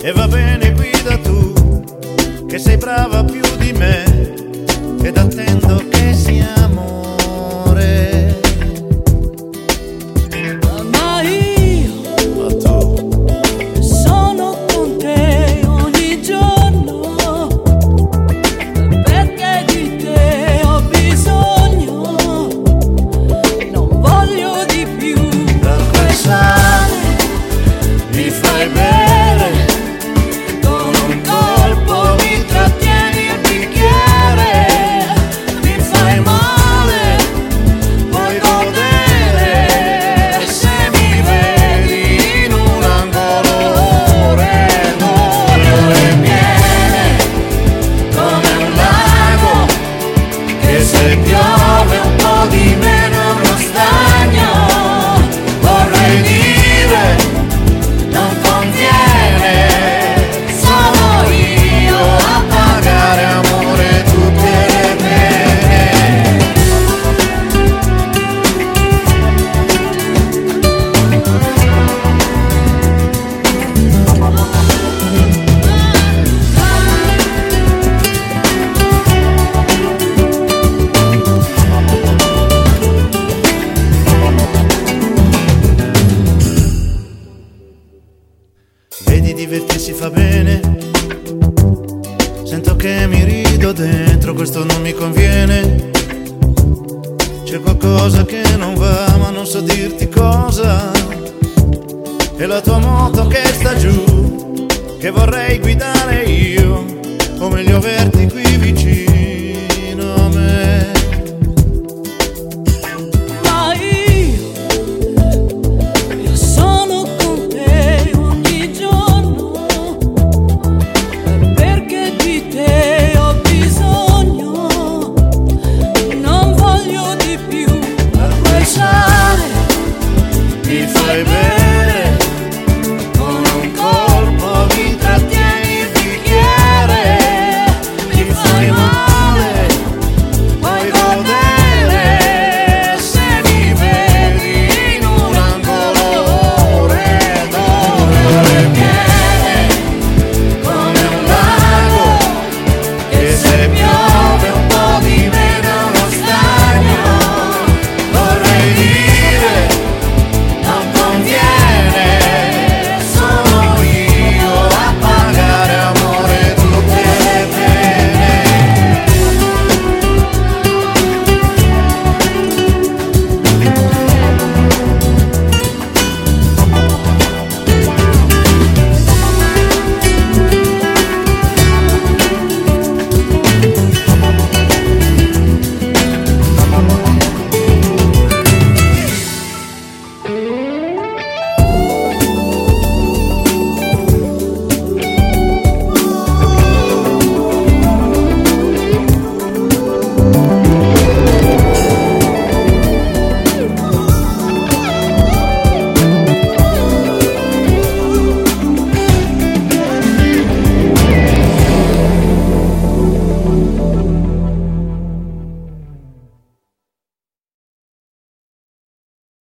E va bene, guida tu, che sei brava più di me, ed attendo che sia amore. Ma io sono con te ogni giorno, perché di te ho bisogno, non voglio di più. Da quel sale mi fai bere, con un colpo mi trattieni il bicchiere, mi fai male, puoi godere, se mi vedi in un angolo ore d'olio e miele, come un lago, che se piove un po' di meno è uno stagno, vorrei dire, non conviene, sono io a pagare amore tutte le pene. Vedi, divertirsi fa bene, sento che mi rido dentro, questo non mi conviene. C'è qualcosa che non va, ma non so dirti cosa. È la tua moto che sta giù, che vorrei guidare io, o meglio averti